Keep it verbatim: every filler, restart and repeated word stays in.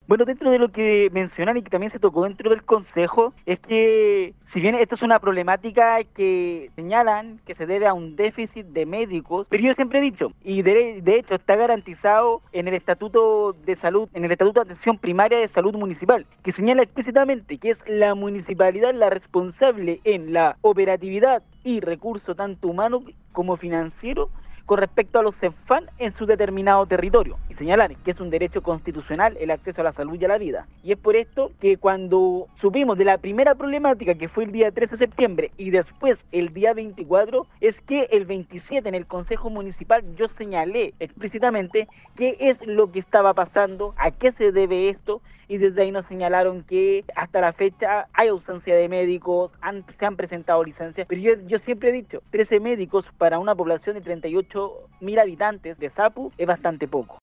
Bueno, dentro de lo que mencionan y que también se tocó dentro del Consejo, es que si bien esto es una problemática que señalan que se debe a un déficit de médicos, pero yo siempre he dicho, y de, de hecho está garantizado en el Estatuto de Salud, en el Estatuto de Atención Primaria de Salud Municipal, que señala explícitamente que es la municipalidad la responsable en la operatividad y recurso tanto humano como financiero con respecto a los CEFAM en su determinado territorio, y señalar que es un derecho constitucional el acceso a la salud y a la vida. Y es por esto que cuando supimos de la primera problemática, que fue el día trece de septiembre, y después el día veinticuatro, es que el veintisiete en el Consejo Municipal yo señalé explícitamente qué es lo que estaba pasando, a qué se debe esto, y desde ahí nos señalaron que hasta la fecha hay ausencia de médicos, han, se han presentado licencias, pero yo, yo siempre he dicho, trece médicos para una población de treinta y ocho mil habitantes de Sapu es bastante poco.